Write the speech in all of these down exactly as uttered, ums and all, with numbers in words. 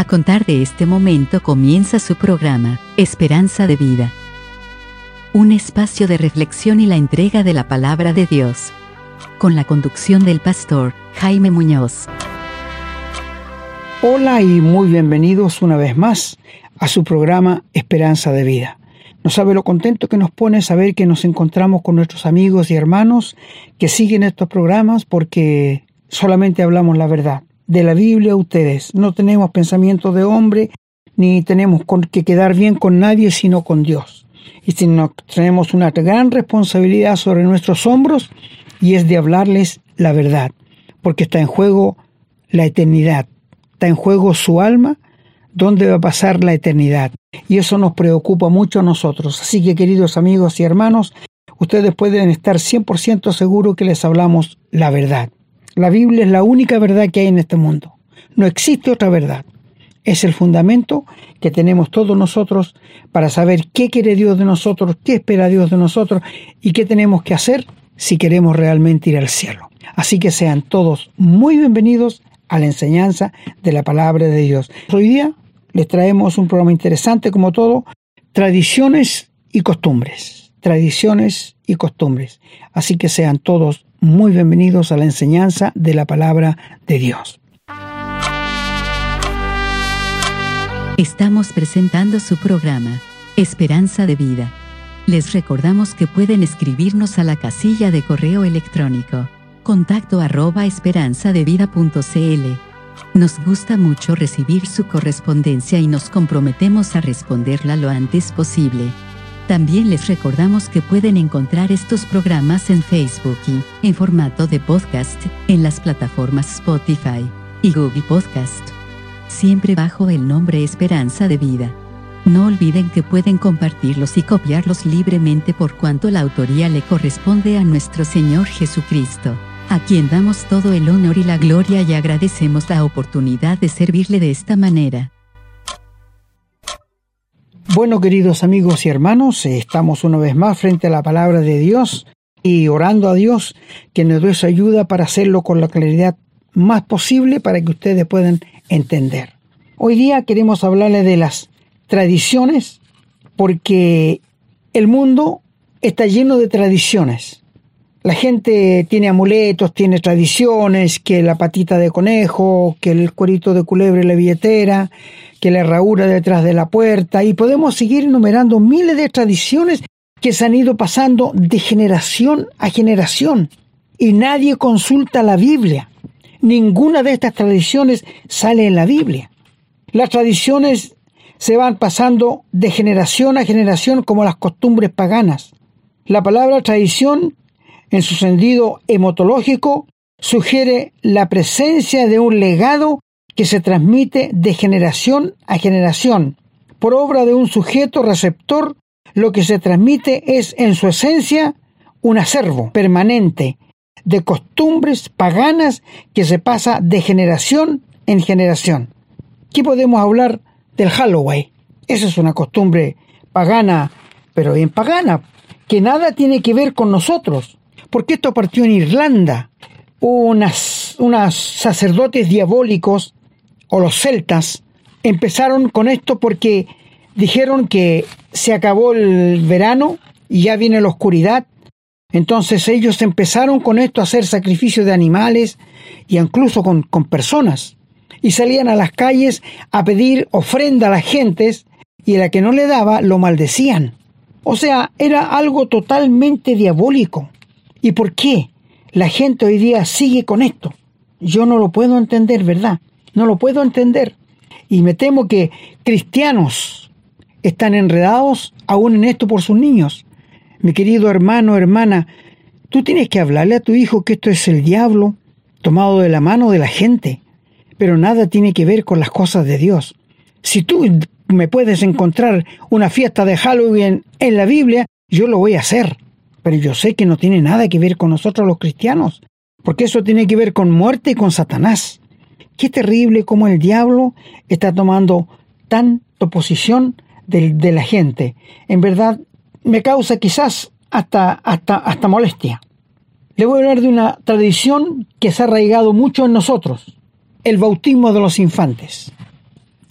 A contar de este momento comienza su programa, Esperanza de Vida. Un espacio de reflexión y la entrega de la palabra de Dios. Con la conducción del pastor Jaime Muñoz. Hola y muy bienvenidos una vez más a su programa Esperanza de Vida. No sabe lo contento que nos pone saber que nos encontramos con nuestros amigos y hermanos que siguen estos programas porque solamente hablamos la verdad. De la Biblia a ustedes. No tenemos pensamiento de hombre, ni tenemos que quedar bien con nadie, sino con Dios. Y si no, tenemos una gran responsabilidad sobre nuestros hombros, y es de hablarles la verdad, porque está en juego la eternidad, está en juego su alma, dónde va a pasar la eternidad. Y eso nos preocupa mucho a nosotros. Así que, queridos amigos y hermanos, ustedes pueden estar cien por ciento seguros que les hablamos la verdad. La Biblia es la única verdad que hay en este mundo. No existe otra verdad. Es el fundamento que tenemos todos nosotros para saber qué quiere Dios de nosotros, qué espera Dios de nosotros y qué tenemos que hacer si queremos realmente ir al cielo. Así que sean todos muy bienvenidos a la enseñanza de la palabra de Dios. Hoy día les traemos un programa interesante como todo, tradiciones y costumbres. Tradiciones y costumbres. Así que sean todos muy bienvenidos a la enseñanza de la palabra de Dios. Estamos presentando su programa, Esperanza de Vida. Les recordamos que pueden escribirnos a la casilla de correo electrónico, contacto arroba esperanzadevida punto cl. Nos gusta mucho recibir su correspondencia y nos comprometemos a responderla lo antes posible. También les recordamos que pueden encontrar estos programas en Facebook y, en formato de podcast, en las plataformas Spotify y Google Podcast. Siempre bajo el nombre Esperanza de Vida. No olviden que pueden compartirlos y copiarlos libremente por cuanto la autoría le corresponde a nuestro Señor Jesucristo, a quien damos todo el honor y la gloria y agradecemos la oportunidad de servirle de esta manera. Bueno, queridos amigos y hermanos, estamos una vez más frente a la palabra de Dios y orando a Dios que nos dé su ayuda para hacerlo con la claridad más posible para que ustedes puedan entender. Hoy día queremos hablarles de las tradiciones porque el mundo está lleno de tradiciones. La gente tiene amuletos, tiene tradiciones, que la patita de conejo, que el cuerito de culebra en la billetera, que la herradura detrás de la puerta, y podemos seguir enumerando miles de tradiciones que se han ido pasando de generación a generación. Y nadie consulta la Biblia. Ninguna de estas tradiciones sale en la Biblia. Las tradiciones se van pasando de generación a generación como las costumbres paganas. La palabra tradición, en su sentido etimológico, sugiere la presencia de un legado que se transmite de generación a generación. Por obra de un sujeto receptor, lo que se transmite es, en su esencia, un acervo permanente de costumbres paganas que se pasa de generación en generación. Aquí podemos hablar del Halloween. Esa es una costumbre pagana, pero bien pagana, que nada tiene que ver con nosotros. Porque esto partió en Irlanda. Unas, unas sacerdotes diabólicos, o los celtas, empezaron con esto porque dijeron que se acabó el verano y ya viene la oscuridad. Entonces ellos empezaron con esto a hacer sacrificios de animales y incluso con, con personas. Y salían a las calles a pedir ofrenda a las gentes y a la que no le daba lo maldecían. O sea, era algo totalmente diabólico. ¿Y por qué la gente hoy día sigue con esto? Yo no lo puedo entender, ¿verdad? No lo puedo entender. Y me temo que cristianos están enredados aún en esto por sus niños. Mi querido hermano, hermana, tú tienes que hablarle a tu hijo que esto es el diablo tomado de la mano de la gente, pero nada tiene que ver con las cosas de Dios. Si tú me puedes encontrar una fiesta de Halloween en la Biblia, yo lo voy a hacer. Pero yo sé que no tiene nada que ver con nosotros los cristianos, porque eso tiene que ver con muerte y con Satanás. Qué terrible cómo el diablo está tomando tanta posición de, de la gente. En verdad, me causa quizás hasta, hasta, hasta molestia. Le voy a hablar de una tradición que se ha arraigado mucho en nosotros. El bautismo de los infantes.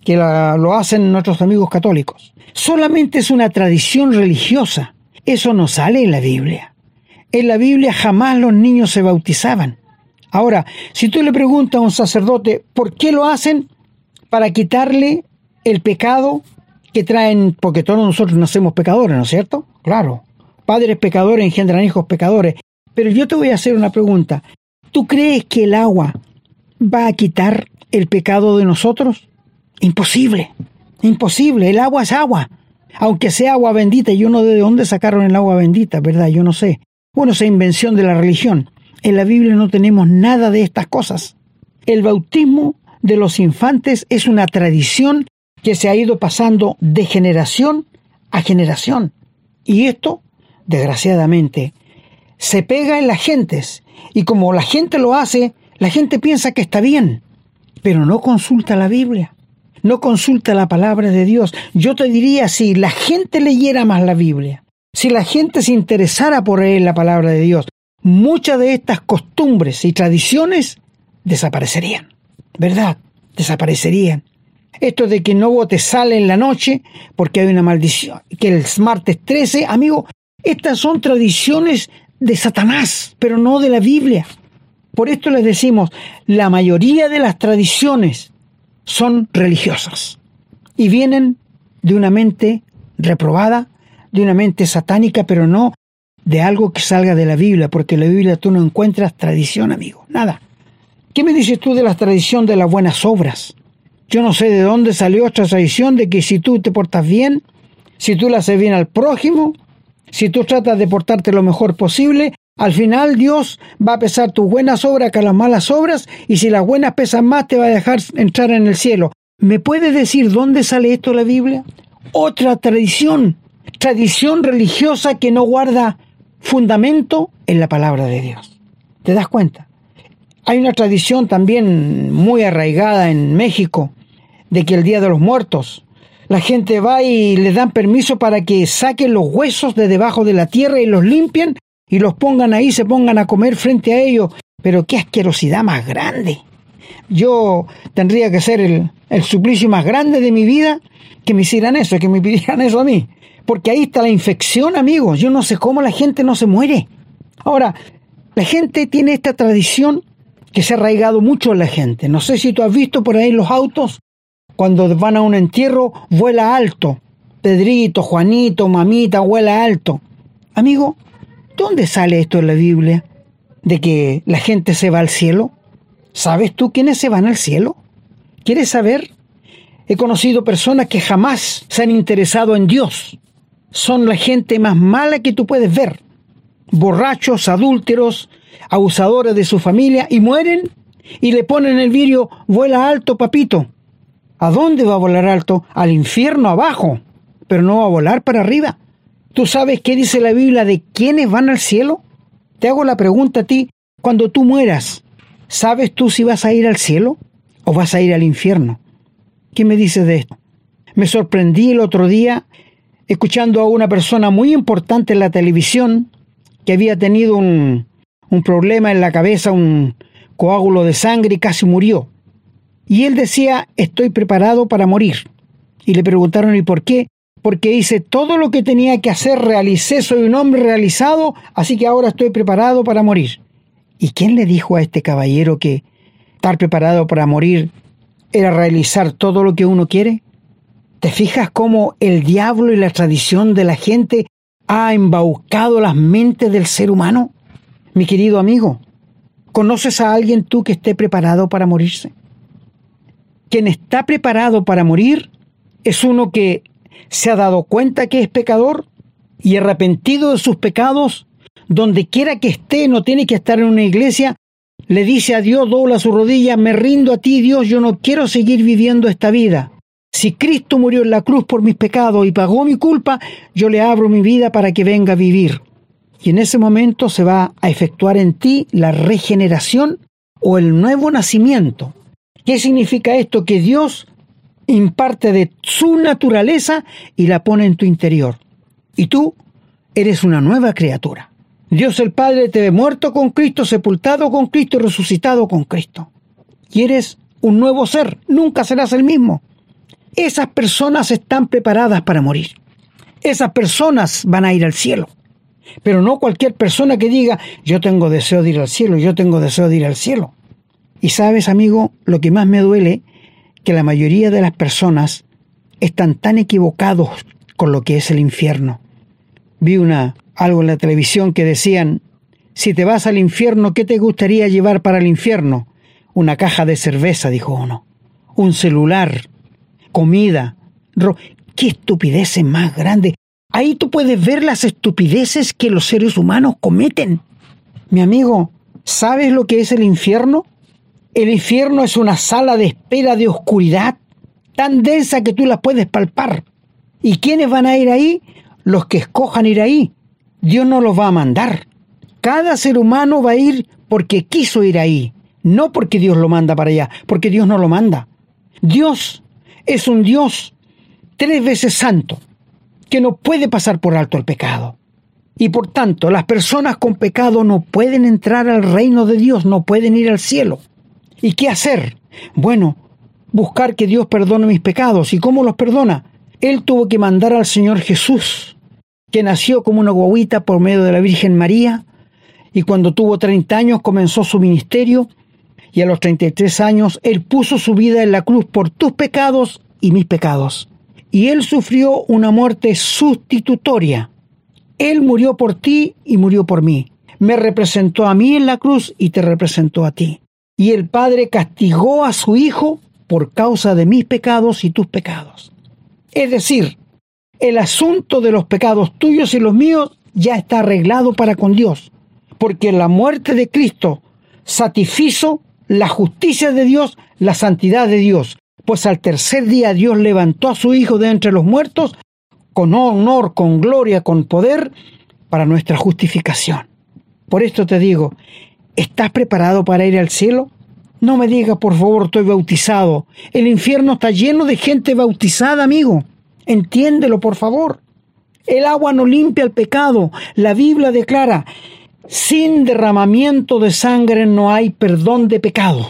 que la, lo hacen nuestros amigos católicos. Solamente es una tradición religiosa. Eso no sale en la Biblia. En la Biblia jamás los niños se bautizaban. Ahora, si tú le preguntas a un sacerdote por qué lo hacen, para quitarle el pecado que traen, porque todos nosotros nacemos pecadores, ¿no es cierto? Claro, padres pecadores engendran hijos pecadores. Pero yo te voy a hacer una pregunta. ¿Tú crees que el agua va a quitar el pecado de nosotros? Imposible, imposible. El agua es agua. Aunque sea agua bendita, yo no sé de dónde sacaron el agua bendita, ¿verdad? Yo no sé. Bueno, esa invención de la religión. En la Biblia no tenemos nada de estas cosas. El bautismo de los infantes es una tradición que se ha ido pasando de generación a generación. Y esto, desgraciadamente, se pega en las gentes. Y como la gente lo hace, la gente piensa que está bien, pero no consulta la Biblia. No consulta la palabra de Dios. Yo te diría, si la gente leyera más la Biblia, si la gente se interesara por leer la palabra de Dios, muchas de estas costumbres y tradiciones desaparecerían. ¿Verdad? Desaparecerían. Esto de que no botes sal en la noche porque hay una maldición, que el martes trece, amigo, estas son tradiciones de Satanás, pero no de la Biblia. Por esto les decimos, la mayoría de las tradiciones son religiosas y vienen de una mente reprobada, de una mente satánica, pero no de algo que salga de la Biblia, porque en la Biblia tú no encuentras tradición, amigo, nada. ¿Qué me dices tú de la tradición de las buenas obras? Yo no sé de dónde salió esta tradición de que si tú te portas bien, si tú le haces bien al prójimo, si tú tratas de portarte lo mejor posible, al final Dios va a pesar tus buenas obras que las malas obras, y si las buenas pesan más te va a dejar entrar en el cielo. ¿Me puedes decir dónde sale esto en la Biblia? Otra tradición, tradición religiosa que no guarda fundamento en la palabra de Dios. ¿Te das cuenta? Hay una tradición también muy arraigada en México de que el Día de los Muertos la gente va y le dan permiso para que saquen los huesos de debajo de la tierra y los limpien y los pongan ahí, se pongan a comer frente a ellos. Pero qué asquerosidad más grande. Yo tendría que ser el, el suplicio más grande de mi vida que me hicieran eso, que me pidieran eso a mí. Porque ahí está la infección, amigos. Yo no sé cómo la gente no se muere. Ahora, la gente tiene esta tradición que se ha arraigado mucho en la gente. No sé si tú has visto por ahí los autos, cuando van a un entierro, vuela alto. Pedrito, Juanito, mamita, vuela alto. Amigo, ¿dónde sale esto en la Biblia? ¿De que la gente se va al cielo? ¿Sabes tú quiénes se van al cielo? ¿Quieres saber? He conocido personas que jamás se han interesado en Dios. Son la gente más mala que tú puedes ver. Borrachos, adúlteros, abusadores de su familia, y mueren y le ponen el vidrio, vuela alto, papito. ¿A dónde va a volar alto? Al infierno abajo, pero no va a volar para arriba. ¿Tú sabes qué dice la Biblia de quiénes van al cielo? Te hago la pregunta a ti, cuando tú mueras, ¿sabes tú si vas a ir al cielo o vas a ir al infierno? ¿Qué me dices de esto? Me sorprendí el otro día escuchando a una persona muy importante en la televisión que había tenido un, un problema en la cabeza, un coágulo de sangre, y casi murió. Y él decía, estoy preparado para morir. Y le preguntaron, ¿y por qué? Porque hice todo lo que tenía que hacer, realicé, soy un hombre realizado, así que ahora estoy preparado para morir. ¿Y quién le dijo a este caballero que estar preparado para morir era realizar todo lo que uno quiere? ¿Te fijas cómo el diablo y la tradición de la gente ha embaucado las mentes del ser humano? Mi querido amigo, ¿conoces a alguien tú que esté preparado para morirse? Quien está preparado para morir es uno que se ha dado cuenta que es pecador y arrepentido de sus pecados, donde quiera que esté, no tiene que estar en una iglesia, le dice a Dios, dobla su rodilla, me rindo a ti, Dios, yo no quiero seguir viviendo esta vida. Si Cristo murió en la cruz por mis pecados y pagó mi culpa, yo le abro mi vida para que venga a vivir. Y en ese momento se va a efectuar en ti la regeneración o el nuevo nacimiento. ¿Qué significa esto? Que Dios imparte de su naturaleza y la pone en tu interior. Y tú eres una nueva criatura. Dios el Padre te ve muerto con Cristo, sepultado con Cristo y resucitado con Cristo. Y eres un nuevo ser, nunca serás el mismo. Esas personas están preparadas para morir. Esas personas van a ir al cielo. Pero no cualquier persona que diga, yo tengo deseo de ir al cielo, yo tengo deseo de ir al cielo. Y sabes, amigo, lo que más me duele, que la mayoría de las personas están tan equivocados con lo que es el infierno. Vi una, algo en la televisión que decían, si te vas al infierno, ¿qué te gustaría llevar para el infierno? Una caja de cerveza, dijo uno. Un celular, comida. Ro- ¡Qué estupideces más grandes! Ahí tú puedes ver las estupideces que los seres humanos cometen. Mi amigo, ¿sabes lo que es el infierno? El infierno es una sala de espera de oscuridad tan densa que tú la puedes palpar. ¿Y quiénes van a ir ahí? Los que escojan ir ahí. Dios no los va a mandar. Cada ser humano va a ir porque quiso ir ahí, no porque Dios lo manda para allá, porque Dios no lo manda. Dios es un Dios tres veces santo, que no puede pasar por alto el pecado. Y por tanto, las personas con pecado no pueden entrar al reino de Dios, no pueden ir al cielo. ¿Y qué hacer? Bueno, buscar que Dios perdone mis pecados. ¿Y cómo los perdona? Él tuvo que mandar al Señor Jesús, que nació como una guagüita por medio de la Virgen María, y cuando tuvo treinta años comenzó su ministerio, y a los treinta y tres años Él puso su vida en la cruz por tus pecados y mis pecados. Y Él sufrió una muerte sustitutoria. Él murió por ti y murió por mí. Me representó a mí en la cruz y te representó a ti. Y el Padre castigó a su Hijo por causa de mis pecados y tus pecados. Es decir, el asunto de los pecados tuyos y los míos ya está arreglado para con Dios, porque la muerte de Cristo satisfizo la justicia de Dios, la santidad de Dios, pues al tercer día Dios levantó a su Hijo de entre los muertos con honor, con gloria, con poder, para nuestra justificación. Por esto te digo, ¿estás preparado para ir al cielo? No me digas, por favor, estoy bautizado. El infierno está lleno de gente bautizada, amigo. Entiéndelo, por favor. El agua no limpia el pecado. La Biblia declara, sin derramamiento de sangre no hay perdón de pecados.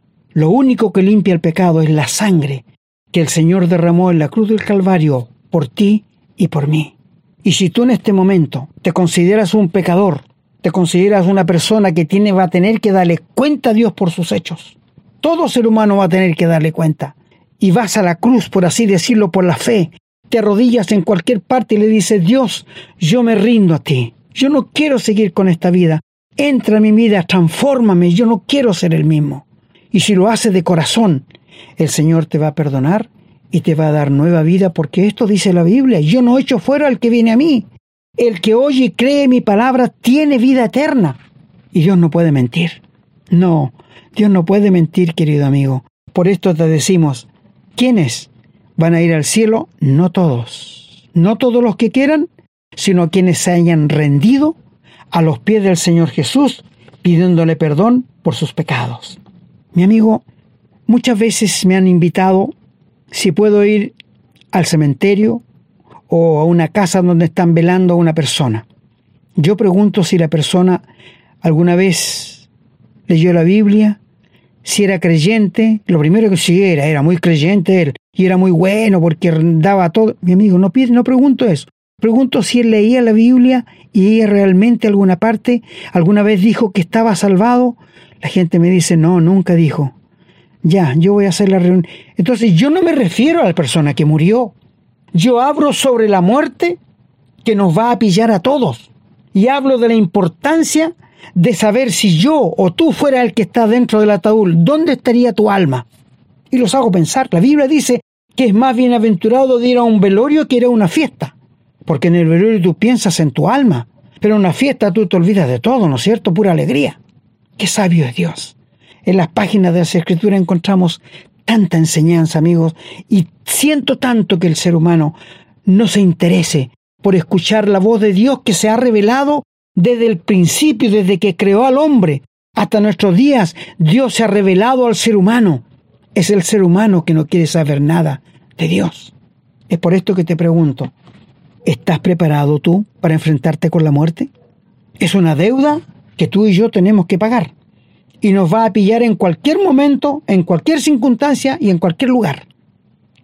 Lo único que limpia el pecado es la sangre que el Señor derramó en la cruz del Calvario por ti y por mí. Y si tú en este momento te consideras un pecador, te consideras una persona que tiene, va a tener que darle cuenta a Dios por sus hechos. Todo ser humano va a tener que darle cuenta. Y vas a la cruz, por así decirlo, por la fe. Te arrodillas en cualquier parte y le dices, Dios, yo me rindo a ti. Yo no quiero seguir con esta vida. Entra en mi vida, transfórmame. Yo no quiero ser el mismo. Y si lo haces de corazón, el Señor te va a perdonar y te va a dar nueva vida, porque esto dice la Biblia, yo no echo fuera al que viene a mí. El que oye y cree mi palabra tiene vida eterna. Y Dios no puede mentir. No, Dios no puede mentir, querido amigo. Por esto te decimos, ¿quiénes van a ir al cielo? No todos. No todos los que quieran, sino quienes se hayan rendido a los pies del Señor Jesús, pidiéndole perdón por sus pecados. Mi amigo, muchas veces me han invitado si puedo ir al cementerio o a una casa donde están velando a una persona. Yo pregunto si la persona alguna vez leyó la Biblia, si era creyente. Lo primero que sí era, era muy creyente él, y era muy bueno porque daba todo. Mi amigo, no, no pregunto eso. Pregunto si él leía la Biblia y ella realmente alguna parte, alguna vez dijo que estaba salvado. La gente me dice, no, nunca dijo. Ya, yo voy a hacer la reunión. Entonces yo no me refiero a la persona que murió. Yo hablo sobre la muerte que nos va a pillar a todos. Y hablo de la importancia de saber si yo o tú fuera el que está dentro del ataúd, ¿dónde estaría tu alma? Y los hago pensar. La Biblia dice que es más bienaventurado de ir a un velorio que ir a una fiesta. Porque en el velorio tú piensas en tu alma. Pero en una fiesta tú te olvidas de todo, ¿no es cierto? Pura alegría. ¡Qué sabio es Dios! En las páginas de las Escrituras encontramos tanta enseñanza, amigos, y siento tanto que el ser humano no se interese por escuchar la voz de Dios que se ha revelado desde el principio, desde que creó al hombre hasta nuestros días. Dios se ha revelado al ser humano. Es el ser humano que no quiere saber nada de Dios. Es por esto que te pregunto, ¿estás preparado tú para enfrentarte con la muerte? Es una deuda que tú y yo tenemos que pagar. Y nos va a pillar en cualquier momento, en cualquier circunstancia y en cualquier lugar.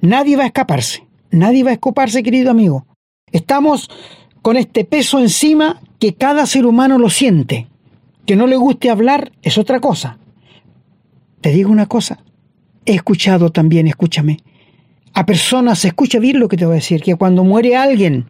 Nadie va a escaparse. Nadie va a escaparse, querido amigo. Estamos con este peso encima que cada ser humano lo siente. Que no le guste hablar es otra cosa. Te digo una cosa. He escuchado también, escúchame, a personas, escucha bien lo que te voy a decir, que cuando muere alguien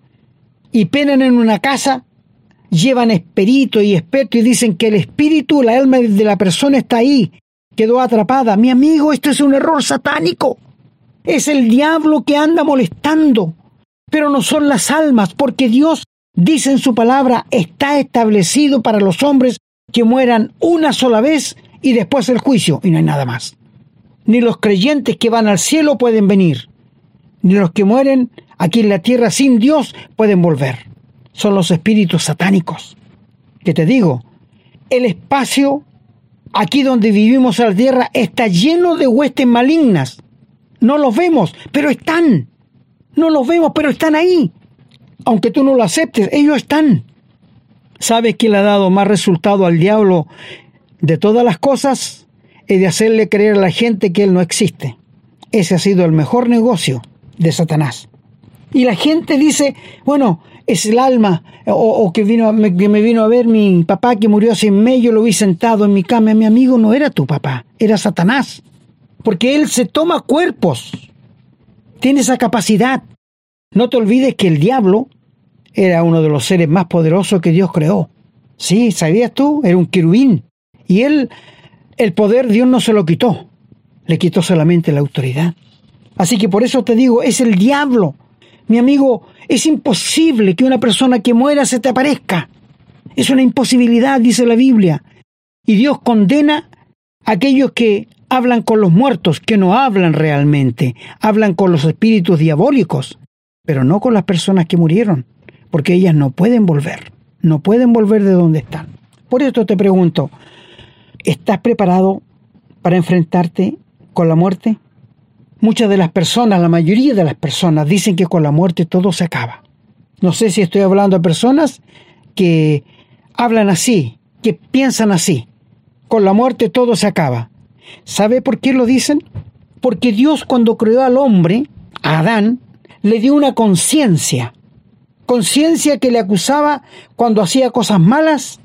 y penan en una casa, llevan esperito y experto y dicen que el espíritu, la alma de la persona está ahí, quedó atrapada. Mi amigo, esto es un error satánico. Es el diablo que anda molestando, pero no son las almas, porque Dios dice en su palabra, está establecido para los hombres que mueran una sola vez y después el juicio, y no hay nada más. Ni los creyentes que van al cielo pueden venir, ni los que mueren aquí en la tierra sin Dios pueden volver. Son los espíritus satánicos. Que te digo, el espacio aquí donde vivimos en la tierra está lleno de huestes malignas. No los vemos, pero están. No los vemos, pero están ahí. Aunque tú no lo aceptes, ellos están. ¿Sabes quién le ha dado más resultado al diablo de todas las cosas? Es de hacerle creer a la gente que él no existe. Ese ha sido el mejor negocio de Satanás. Y la gente dice, bueno, es el alma, o, o que, vino, me, que me vino a ver mi papá que murió hace un mes, yo lo vi sentado en mi cama. Mi amigo, no era tu papá, era Satanás. Porque él se toma cuerpos. Tiene esa capacidad. No te olvides que el diablo era uno de los seres más poderosos que Dios creó. Sí, ¿sabías tú? Era un querubín. Y él, el poder, Dios no se lo quitó. Le quitó solamente la autoridad. Así que por eso te digo, es el diablo. Mi amigo, es imposible que una persona que muera se te aparezca. Es una imposibilidad, dice la Biblia. Y Dios condena a aquellos que hablan con los muertos, que no hablan realmente. Hablan con los espíritus diabólicos, pero no con las personas que murieron, porque ellas no pueden volver. No pueden volver de donde están. Por esto te pregunto, ¿estás preparado para enfrentarte con la muerte? Muchas de las personas, la mayoría de las personas, dicen que con la muerte todo se acaba. No sé si estoy hablando a personas que hablan así, que piensan así. Con la muerte todo se acaba. ¿Sabe por qué lo dicen? Porque Dios, cuando creó al hombre, a Adán, le dio una conciencia. Conciencia que le acusaba cuando hacía cosas malas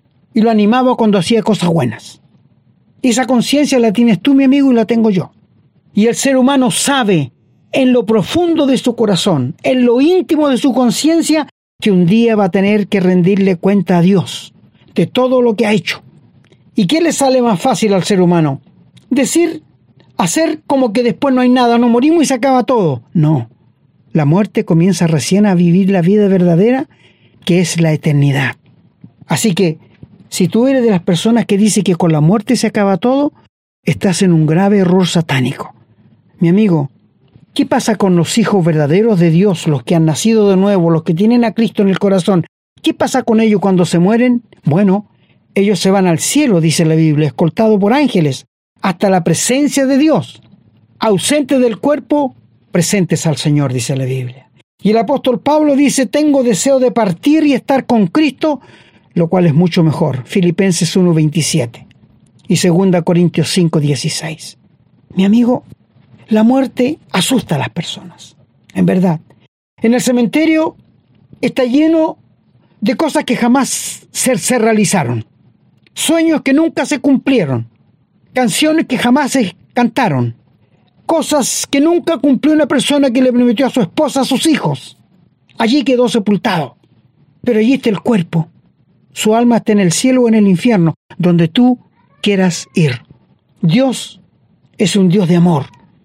y lo animaba cuando hacía cosas buenas. Esa conciencia la tienes tú, mi amigo, y la tengo yo. Y el ser humano sabe en lo profundo de su corazón, en lo íntimo de su conciencia, que un día va a tener que rendirle cuenta a Dios de todo lo que ha hecho. ¿Y qué le sale más fácil al ser humano? Decir, hacer como que después no hay nada, nos morimos y se acaba todo. No, la muerte comienza recién a vivir la vida verdadera, que es la eternidad. Así que, si tú eres de las personas que dice que con la muerte se acaba todo, estás en un grave error satánico. Mi amigo, ¿qué pasa con los hijos verdaderos de Dios, los que han nacido de nuevo, los que tienen a Cristo en el corazón? ¿Qué pasa con ellos cuando se mueren? Bueno, ellos se van al cielo, dice la Biblia, escoltados por ángeles, hasta la presencia de Dios. Ausentes del cuerpo, presentes al Señor, dice la Biblia. Y el apóstol Pablo dice, tengo deseo de partir y estar con Cristo, lo cual es mucho mejor. Filipenses uno veintisiete y segunda Corintios cinco dieciséis. Mi amigo, la muerte asusta a las personas, en verdad. En el cementerio está lleno de cosas que jamás se, se realizaron, sueños que nunca se cumplieron, canciones que jamás se cantaron, cosas que nunca cumplió una persona que le prometió a su esposa, a sus hijos. Allí quedó sepultado, pero allí está el cuerpo. Su alma está en el cielo o en el infierno, donde tú quieras ir. Dios es un Dios de amor.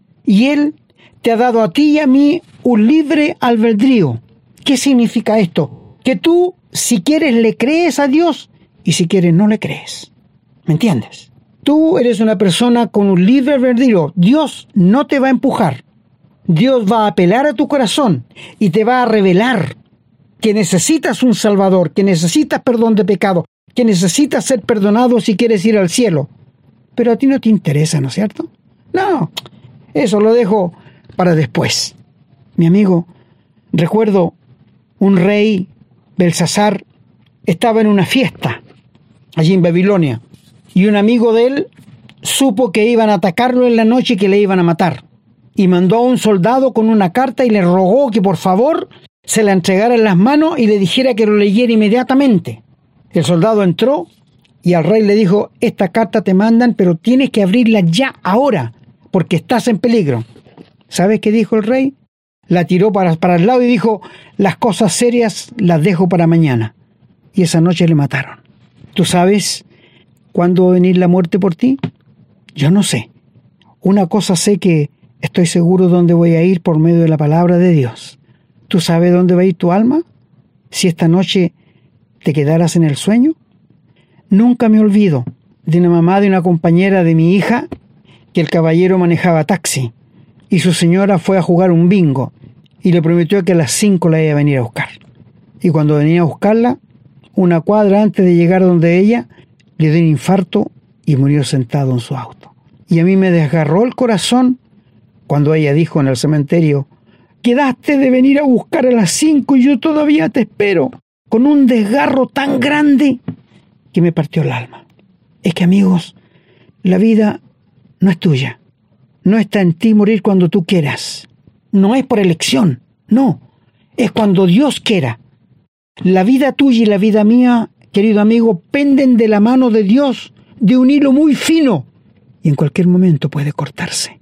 Y Él te ha dado a ti y a mí un libre albedrío. ¿Qué significa esto? Que tú, si quieres, le crees a Dios y si quieres, no le crees. ¿Me entiendes? Tú eres una persona con un libre albedrío. Dios no te va a empujar. Dios va a apelar a tu corazón y te va a revelar que necesitas un Salvador, que necesitas perdón de pecado, que necesitas ser perdonado si quieres ir al cielo. Pero a ti no te interesa, ¿no es cierto? No. Eso lo dejo para después. Mi amigo, recuerdo un rey, Belsasar, estaba en una fiesta allí en Babilonia y un amigo de él supo que iban a atacarlo en la noche y que le iban a matar. y mandó a un soldado con una carta y le rogó que por favor se la entregara en las manos y le dijera que lo leyera inmediatamente. El soldado entró y al rey le dijo: esta carta te mandan, pero tienes que abrirla ya, ahora, porque estás en peligro. ¿Sabes qué dijo el rey? La tiró para, para el lado y dijo: las cosas serias las dejo para mañana. Y esa noche le mataron. ¿Tú sabes cuándo va a venir la muerte por ti? Yo no sé. Una cosa sé, que estoy seguro dónde voy a ir por medio de la palabra de Dios. ¿Tú sabes dónde va a ir tu alma? Si esta noche te quedaras en el sueño. Nunca me olvido de una mamá de una compañera de mi hija, que el caballero manejaba taxi y su señora fue a jugar un bingo y le prometió que a las cinco la iba a venir a buscar. Y cuando venía a buscarla, una cuadra antes de llegar donde ella, le dio un infarto y murió sentado en su auto. Y a mí me desgarró el corazón cuando ella dijo en el cementerio: quedaste de venir a buscar a las cinco y yo todavía te espero, con un desgarro tan grande que me partió el alma. Es que, amigos, la vida no es tuya. No está en ti morir cuando tú quieras. No es por elección, no. Es cuando Dios quiera. La vida tuya y la vida mía, querido amigo, penden de la mano de Dios, de un hilo muy fino, y en cualquier momento puede cortarse.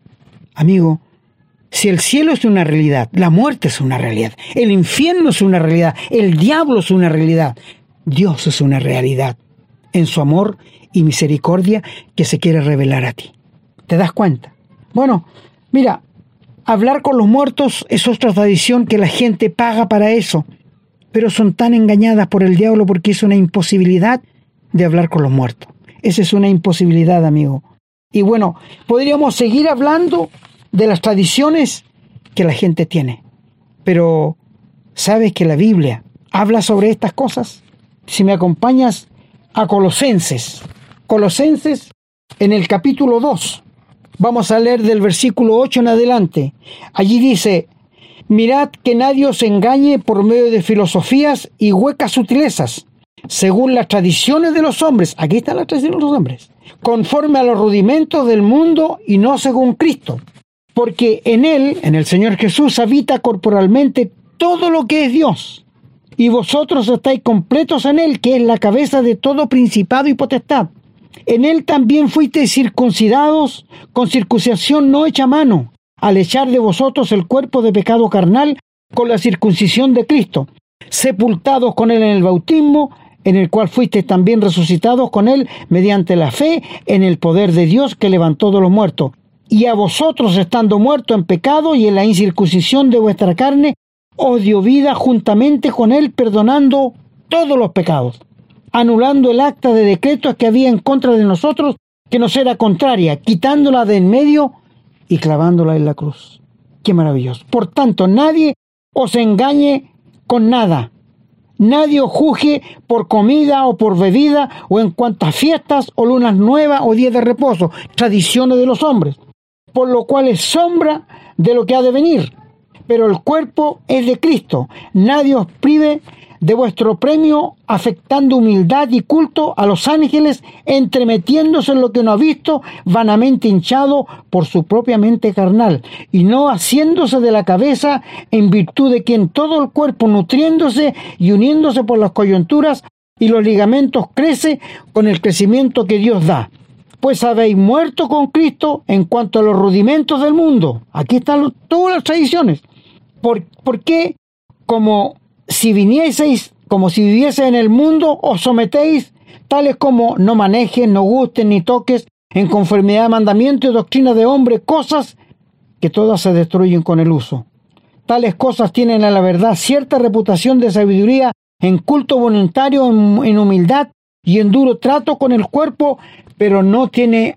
Amigo, si el cielo es una realidad, la muerte es una realidad, el infierno es una realidad, el diablo es una realidad, Dios es una realidad, en su amor y misericordia que se quiere revelar a ti. ¿Te das cuenta? Bueno, mira, hablar con los muertos es otra tradición que la gente paga para eso, pero son tan engañadas por el diablo porque es una imposibilidad de hablar con los muertos. Esa es una imposibilidad, amigo. Y bueno, podríamos seguir hablando de las tradiciones que la gente tiene, pero ¿sabes que la Biblia habla sobre estas cosas? Si me acompañas a Colosenses, Colosenses en el capítulo dos, vamos a leer del versículo ocho en adelante. Allí dice: mirad que nadie os engañe por medio de filosofías y huecas sutilezas, según las tradiciones de los hombres. Aquí están las tradiciones de los hombres, conforme a los rudimentos del mundo y no según Cristo. Porque en Él, en el Señor Jesús, habita corporalmente todo lo que es Dios. Y vosotros estáis completos en Él, que es la cabeza de todo principado y potestad. En Él también fuisteis circuncidados con circuncisión no hecha a mano, al echar de vosotros el cuerpo de pecado carnal con la circuncisión de Cristo, sepultados con Él en el bautismo, en el cual fuisteis también resucitados con Él mediante la fe en el poder de Dios que levantó de los muertos. Y a vosotros, estando muertos en pecado y en la incircuncisión de vuestra carne, os dio vida juntamente con Él, perdonando todos los pecados, anulando el acta de decretos que había en contra de nosotros, que nos era contraria, quitándola de en medio y clavándola en la cruz. ¡Qué maravilloso! Por tanto, nadie os engañe con nada. Nadie os juzgue por comida o por bebida, o en cuanto a fiestas o lunas nuevas o días de reposo, tradiciones de los hombres, por lo cual es sombra de lo que ha de venir. Pero el cuerpo es de Cristo. Nadie os prive de vuestro premio, afectando humildad y culto a los ángeles, entremetiéndose en lo que no ha visto, vanamente hinchado por su propia mente carnal, y no haciéndose de la cabeza, en virtud de quien todo el cuerpo, nutriéndose y uniéndose por las coyunturas y los ligamentos, crece con el crecimiento que Dios da. Pues habéis muerto con Cristo en cuanto a los rudimentos del mundo. Aquí están todas las tradiciones. ¿Por, por qué? Como si vinieseis, como si viviese en el mundo, os sometéis, tales como no manejes, no gustes, ni toques, en conformidad a mandamientos y doctrina de hombre, cosas que todas se destruyen con el uso. Tales cosas tienen a la verdad cierta reputación de sabiduría, en culto voluntario, en, en humildad y en duro trato con el cuerpo, pero no tiene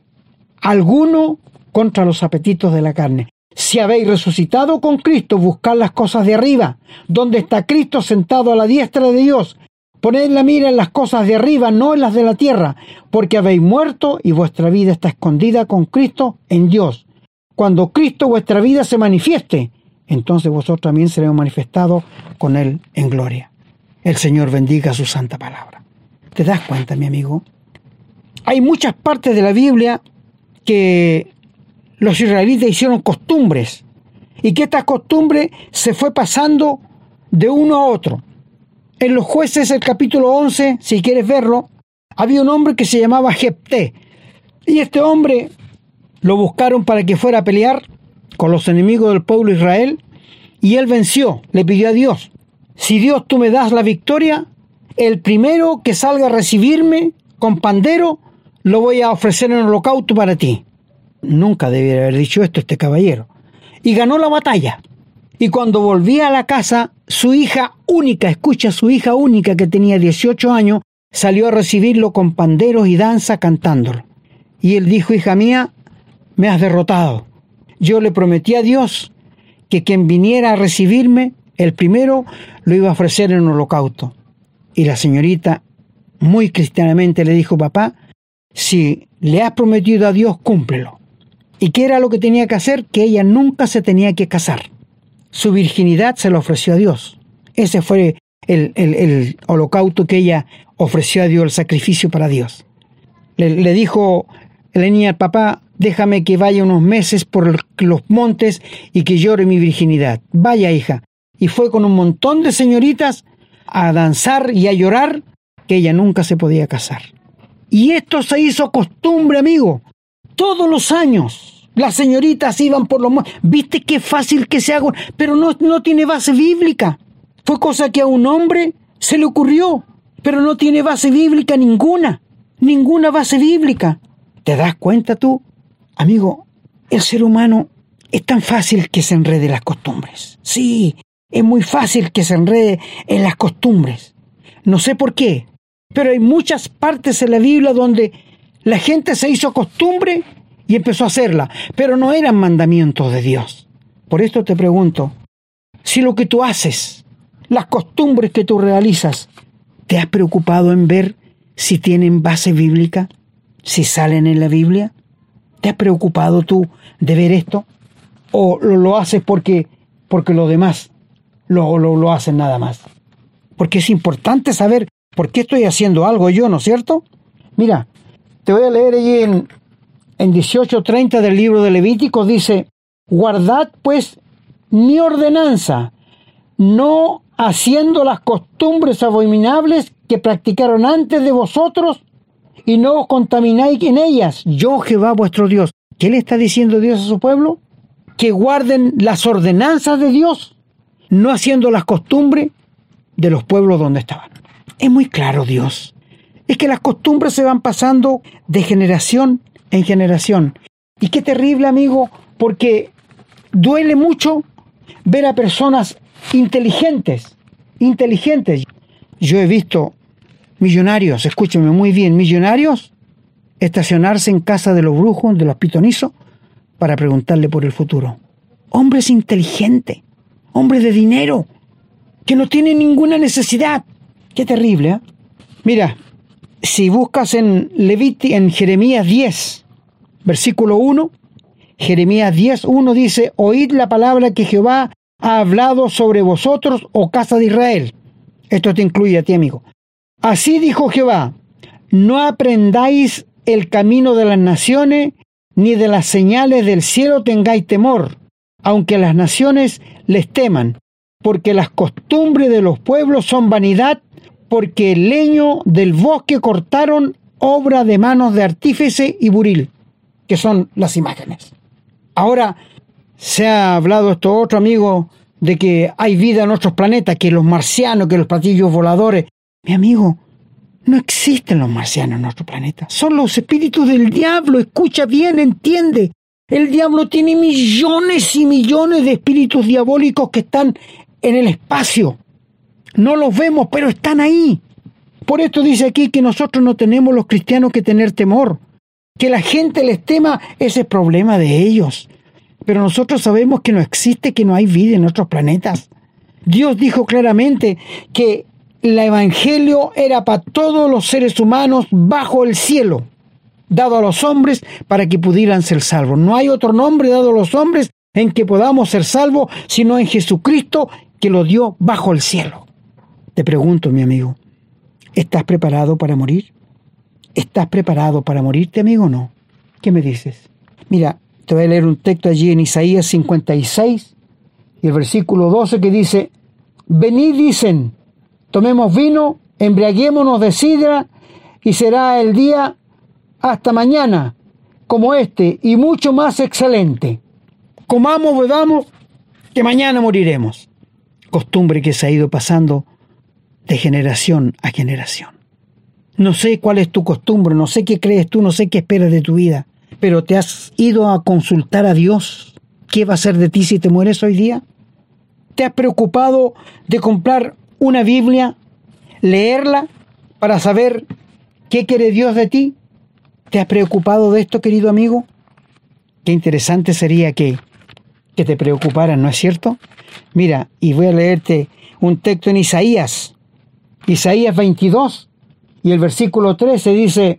alguno contra los apetitos de la carne. Si habéis resucitado con Cristo, buscad las cosas de arriba, donde está Cristo sentado a la diestra de Dios. Poned la mira en las cosas de arriba, no en las de la tierra, porque habéis muerto y vuestra vida está escondida con Cristo en Dios. Cuando Cristo vuestra vida se manifieste, entonces vosotros también seréis manifestados con Él en gloria. El Señor bendiga su santa palabra. ¿Te das cuenta, mi amigo? Hay muchas partes de la Biblia que los israelitas hicieron costumbres y que esta costumbre se fue pasando de uno a otro. En los Jueces, el capítulo once, si quieres verlo, había un hombre que se llamaba Jefté, y este hombre lo buscaron para que fuera a pelear con los enemigos del pueblo de Israel, y él venció, le pidió a Dios: si Dios tú me das la victoria, el primero que salga a recibirme con pandero, lo voy a ofrecer en holocausto para ti. Nunca debiera haber dicho esto este caballero. Y ganó la batalla. Y cuando volvía a la casa, su hija única, escucha, su hija única que tenía dieciocho años, salió a recibirlo con panderos y danza cantándolo. Y él dijo: hija mía, me has derrotado. Yo le prometí a Dios que quien viniera a recibirme, el primero, lo iba a ofrecer en holocausto. Y la señorita, muy cristianamente, le dijo: papá, si le has prometido a Dios, cúmplelo. ¿Y qué era lo que tenía que hacer? Que ella nunca se tenía que casar. Su virginidad se la ofreció a Dios. Ese fue el, el, el holocausto que ella ofreció a Dios, el sacrificio para Dios. Le, le dijo la niña al papá: déjame que vaya unos meses por los montes y que llore mi virginidad. Vaya, hija. Y fue con un montón de señoritas a danzar y a llorar, que ella nunca se podía casar. Y esto se hizo costumbre, amigo. Todos los años las señoritas iban por los montes. ¿Viste qué fácil que se haga? Pero no, no tiene base bíblica. Fue cosa que a un hombre se le ocurrió, pero no tiene base bíblica ninguna. Ninguna base bíblica. ¿Te das cuenta tú? Amigo, el ser humano es tan fácil que se enrede en las costumbres. Sí, es muy fácil que se enrede en las costumbres. No sé por qué, pero hay muchas partes en la Biblia donde la gente se hizo costumbre y empezó a hacerla, pero no eran mandamientos de Dios. Por esto te pregunto, si lo que tú haces, las costumbres que tú realizas, ¿te has preocupado en ver si tienen base bíblica? ¿Si salen en la Biblia? ¿Te has preocupado tú de ver esto? ¿O lo, lo haces porque, porque los demás lo, lo, lo hacen nada más? Porque es importante saber por qué estoy haciendo algo yo, ¿no es cierto? Mira, te voy a leer allí en, en dieciocho treinta del libro de Levítico, dice: guardad pues mi ordenanza, no haciendo las costumbres abominables que practicaron antes de vosotros, y no os contamináis en ellas, yo Jehová vuestro Dios. ¿Qué le está diciendo Dios a su pueblo? Que guarden las ordenanzas de Dios, no haciendo las costumbres de los pueblos donde estaban. Es muy claro Dios. Es que las costumbres se van pasando de generación en generación. Y qué terrible, amigo, porque duele mucho ver a personas inteligentes, inteligentes. Yo he visto millonarios, escúcheme muy bien, millonarios estacionarse en casa de los brujos, de los pitonizos, para preguntarle por el futuro. Hombres inteligentes, hombres de dinero, que no tienen ninguna necesidad. Qué terrible, ¿eh? Mira, si buscas en Levítico, en Jeremías diez, versículo uno, Jeremías diez, uno dice: oíd la palabra que Jehová ha hablado sobre vosotros, oh casa de Israel. Esto te incluye a ti, amigo. Así dijo Jehová: no aprendáis el camino de las naciones, ni de las señales del cielo tengáis temor, aunque las naciones les teman, porque las costumbres de los pueblos son vanidad, porque el leño del bosque cortaron, obra de manos de artífice y buril, que son las imágenes. Ahora se ha hablado esto otro, amigo, de que hay vida en otros planetas, que los marcianos, que los platillos voladores. Mi amigo, no existen los marcianos en nuestro planeta. Son los espíritus del diablo. Escucha bien, entiende. El diablo tiene millones y millones de espíritus diabólicos que están en el espacio. No los vemos, pero están ahí. Por esto dice aquí que nosotros no tenemos los cristianos que tener temor. Que la gente les tema, ese es problema de ellos. Pero nosotros sabemos que no existe, que no hay vida en otros planetas. Dios dijo claramente que el evangelio era para todos los seres humanos bajo el cielo, dado a los hombres para que pudieran ser salvos. No hay otro nombre dado a los hombres en que podamos ser salvos, sino en Jesucristo, que lo dio bajo el cielo. Te pregunto, mi amigo, ¿estás preparado para morir? ¿Estás preparado para morirte, amigo, o no? ¿Qué me dices? Mira, Te voy a leer un texto allí en Isaías cincuenta y seis y el versículo doce que dice: venid, dicen, tomemos vino, embriaguémonos de sidra, y será el día hasta mañana como este, y mucho más excelente. Comamos, bebamos, que mañana moriremos. Costumbre que se ha ido pasando de generación a generación. No sé cuál es tu costumbre, no sé qué crees tú, no sé qué esperas de tu vida, pero ¿te has ido a consultar a Dios? ¿Qué va a hacer de ti si te mueres hoy día? ¿Te has preocupado de comprar una Biblia, leerla para saber qué quiere Dios de ti? ¿Te has preocupado de esto, querido amigo? Qué interesante sería que, que te preocuparan, ¿no es cierto? Mira, y voy a leerte un texto en Isaías, Isaías veintidós, y el versículo trece dice: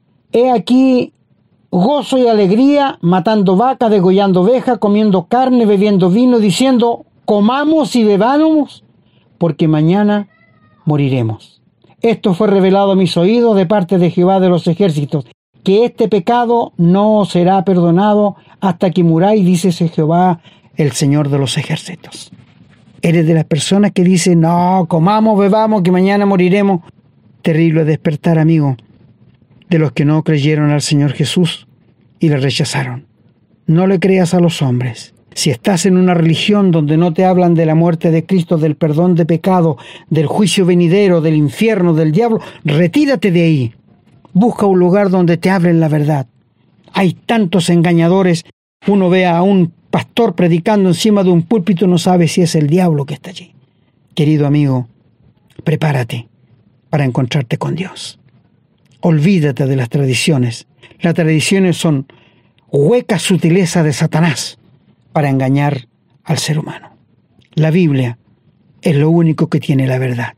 he aquí gozo y alegría, matando vacas, degollando ovejas, comiendo carne, bebiendo vino, diciendo: comamos y bebamos, porque mañana moriremos. Esto fue revelado a mis oídos de parte de Jehová de los ejércitos, que este pecado no será perdonado hasta que muráis, dice Jehová, el Señor de los ejércitos. Eres de las personas que dicen: no, comamos, bebamos, que mañana moriremos. Terrible despertar, amigo, de los que no creyeron al Señor Jesús y le rechazaron. No le creas a los hombres. Si estás en una religión donde no te hablan de la muerte de Cristo, del perdón de pecado, del juicio venidero, del infierno, del diablo, retírate de ahí. Busca un lugar donde te hablen la verdad. Hay tantos engañadores. Uno ve a un pastor predicando encima de un púlpito y no sabe si es el diablo que está allí. Querido amigo, prepárate para encontrarte con Dios. Olvídate de las tradiciones. Las tradiciones son huecas sutilezas de Satanás para engañar al ser humano. La Biblia es lo único que tiene la verdad.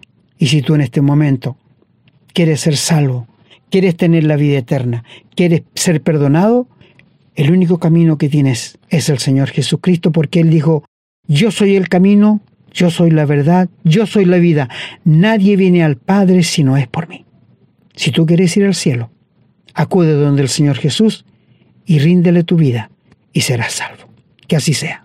Y si tú en este momento quieres ser salvo, quieres tener la vida eterna, quieres ser perdonado, el único camino que tienes es el Señor Jesucristo, porque Él dijo: yo soy el camino, yo soy la verdad, yo soy la vida. Nadie viene al Padre si no es por mí. Si tú quieres ir al cielo, acude donde el Señor Jesús y ríndele tu vida y serás salvo. Que así sea.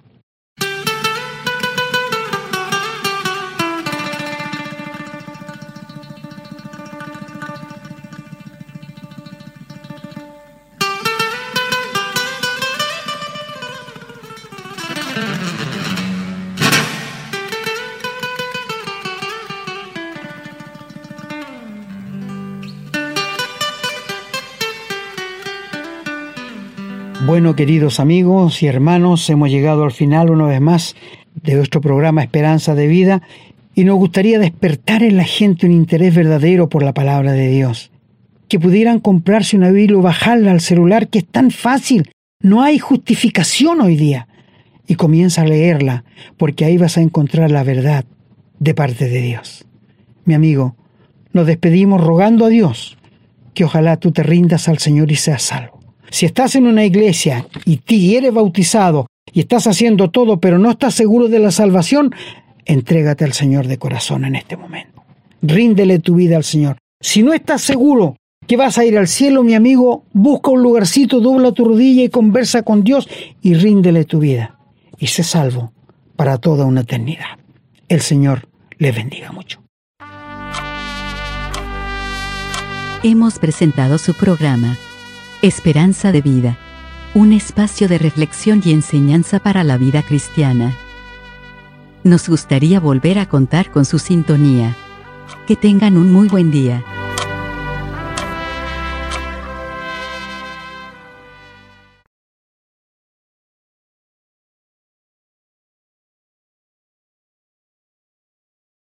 Bueno, queridos amigos y hermanos, hemos llegado al final una vez más de nuestro programa Esperanza de Vida y nos gustaría despertar en la gente un interés verdadero por la palabra de Dios. Que pudieran comprarse una Biblia o bajarla al celular, que es tan fácil. No hay justificación hoy día. Y comienza a leerla, porque ahí vas a encontrar la verdad de parte de Dios. Mi amigo, nos despedimos rogando a Dios que ojalá tú te rindas al Señor y seas salvo. Si estás en una iglesia y eres bautizado y estás haciendo todo, pero no estás seguro de la salvación, entrégate al Señor de corazón en este momento. Ríndele tu vida al Señor. Si no estás seguro que vas a ir al cielo, mi amigo, busca un lugarcito, dobla tu rodilla y conversa con Dios y ríndele tu vida. Y sé salvo para toda una eternidad. El Señor le bendiga mucho. Hemos presentado su programa Esperanza de Vida, un espacio de reflexión y enseñanza para la vida cristiana. Nos gustaría volver a contar con su sintonía. Que tengan un muy buen día.